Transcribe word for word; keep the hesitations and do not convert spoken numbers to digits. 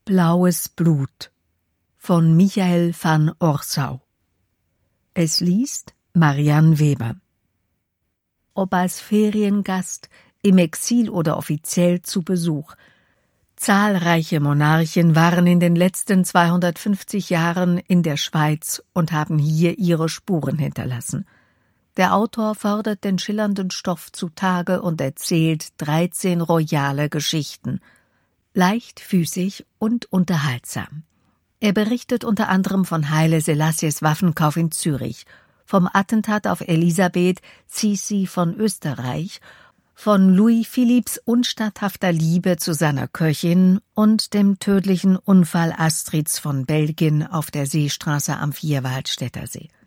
Blaues Blut von Michael van Orsau. Es liest Marianne Weber. Ob als Feriengast, im Exil oder offiziell zu Besuch, zahlreiche Monarchen waren in den letzten zweihundertfünfzig Jahren in der Schweiz und haben hier ihre Spuren hinterlassen. Der Autor fordert den schillernden Stoff zutage und erzählt dreizehn royale Geschichten, leichtfüßig und unterhaltsam. Er berichtet unter anderem von Haile Selassies Waffenkauf in Zürich, vom Attentat auf Elisabeth, Sisi von Österreich, von Louis Philipps unstatthafter Liebe zu seiner Köchin und dem tödlichen Unfall Astrids von Belgien auf der Seestraße am Vierwaldstätter See.